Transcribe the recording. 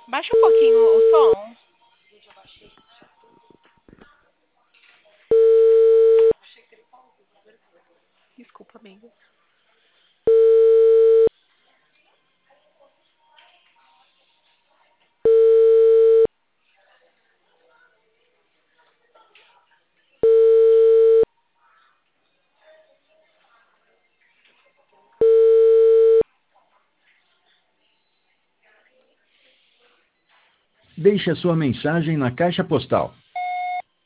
Baixa um pouquinho o som. Desculpa, amigo. Deixe a sua mensagem na caixa postal